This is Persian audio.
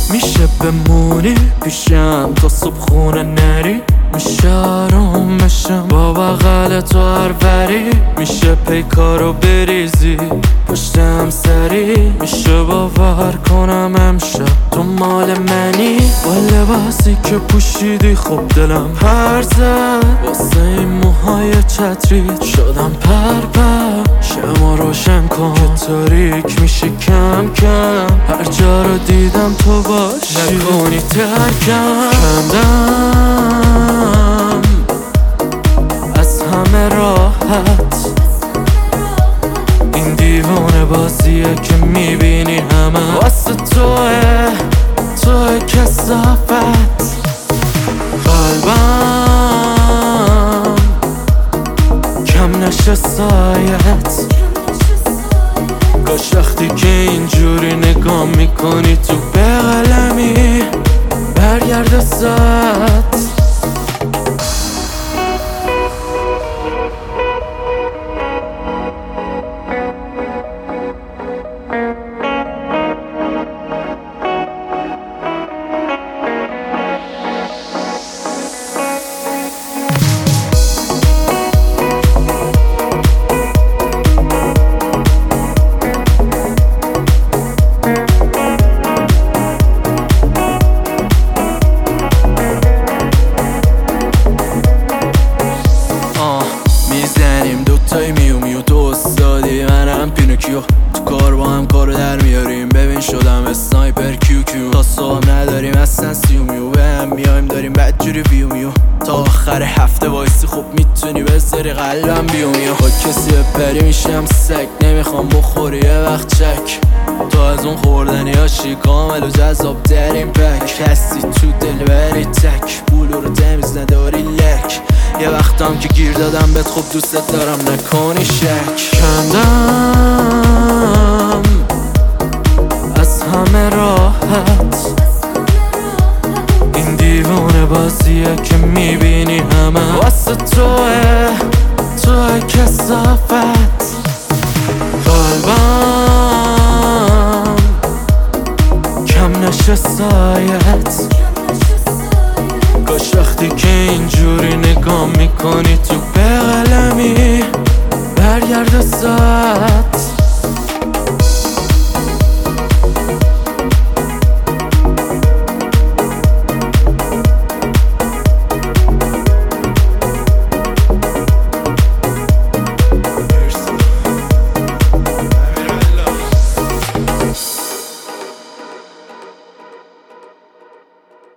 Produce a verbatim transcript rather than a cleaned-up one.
میشه بمونی پیشم تا صبح خونه نری، میشه آروم بشم با بغل تو هر وری، میشه پیکارو بریزی پشتم سری، میشه باور کنم امشب تو مال منی. با لباسی که پوشیدی خوب دلم پر زد، واسه این موهای چتریت شدم پر پر. شما روشن کن که تاریک میشه کم کم، هر جا رو دیدم تو باشی نکنی ترکم. کندم از همه راحت، این دیوانه بازیه که میبینی همه واسه توه، توه کثافت. قلبم کم نشه سایت، کاش وقتی که اینجوری نگاه میکنی تو به قلمی برگرد ساعت. تای میو میو تو استادی منم پینوکیو، تو کار با هم کارو در میاریم. ببین شدم اسنایپر کیو کیو، تا صبح نداریم اصلا سیو میو، به هم میایم داریم بدجوری ویو میو. تا آخر هفته وایسی خوب میتونی بذاری قلبم بیو میو. با کسی بپری میشم سگ، نمیخوام بخوری یه وقت چک. تو از اون خوردنی هاشی کامل و جذاب در این پک، هستی تو دل بری تک، بولو رو تمیز نداری لک. یه وقتم که گیر دادم بهت خوب دوست دارم نکنی شک. کندم از همه راحت، این دیوانه بازیه که میبینی همه واسه توه، توه کثافت. قلبم کم نشه سایت، کاش وقتی که اینجوری نگاه میکنی تو به قلمی برگرد ساعت.